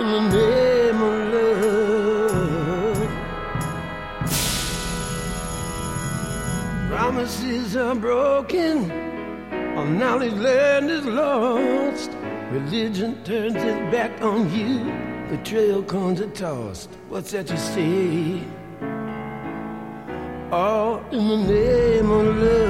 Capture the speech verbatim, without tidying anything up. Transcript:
in the name of love. Promises are broken, our knowledge land is lost. Religion turns its back on you, betrayal coins are tossed. What's that you say? All in the name of love.